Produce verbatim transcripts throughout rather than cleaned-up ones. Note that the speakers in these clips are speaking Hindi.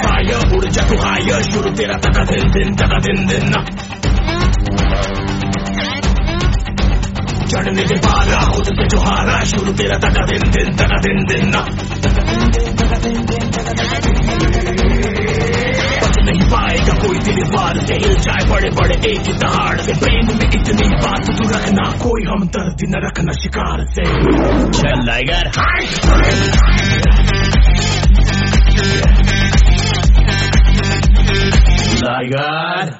फायर उड़ जा तू हायर शुरू तेरा तका दिन दिन तका दिन दिन ना चढ़ने के पारा खुद से जो हारा शुरू तेरा तका दिन दिन तका दिन दिन ना बच नहीं पाएगा कोई तेरे बार से हिल जाए बड़े बड़े एक ही दहाड़ से ब्रेन में इतनी बात तू रखना कोई हमदर्दी न रखना शिकार से चल लाइगर लाइगर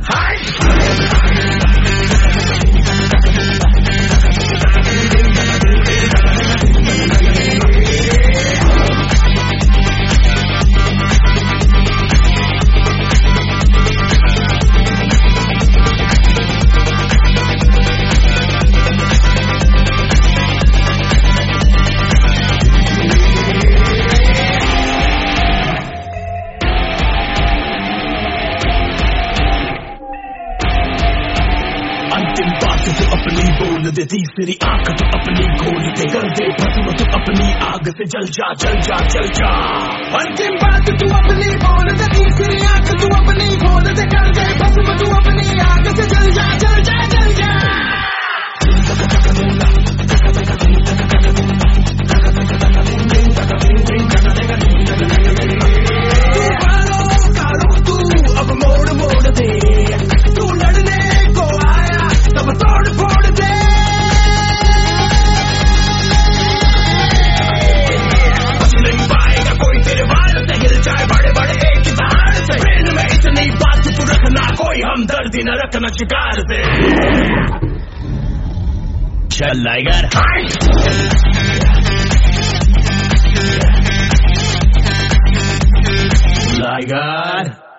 अंतिम बात तो अपनी बोल दे तीसरी आंख तो अपनी खोल दे कर दे भस्म तो अपनी आग से जल जा जल जा जल जा अंतिम बात तू अपनी बोल दे तीसरी आंख तू अपनी खोल दे कर दे भस्म तू अपनी आग से जल जा जल जा जल जा तू अब मोड़ मोड़ दे तू लड़ने को आया तब तोड़ फोड़ दे कुछ नहीं पाएगा कोई तेरे वाल से हिल जाए बड़े बड़े एक ही दहाड़ से ब्रेन में इतनी बात तू रखना कोई हमदर्दी न रखना शिकार से चल लाइगर लाइगर